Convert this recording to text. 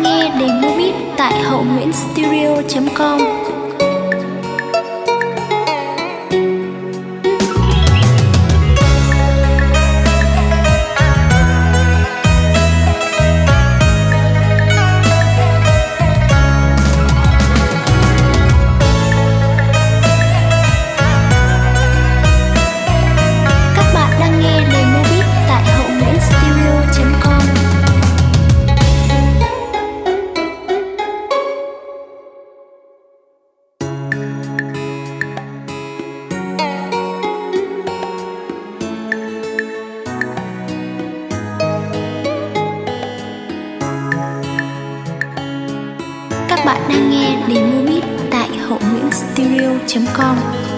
nghe Demo Beat tại hậu-nguyễn-studio.com. Các bạn đang nghe Demo Beat tại hậu-nguyễn-studio.com. Các bạn đang nghe Demo Beat tại hậu-nguyễn-studio.com.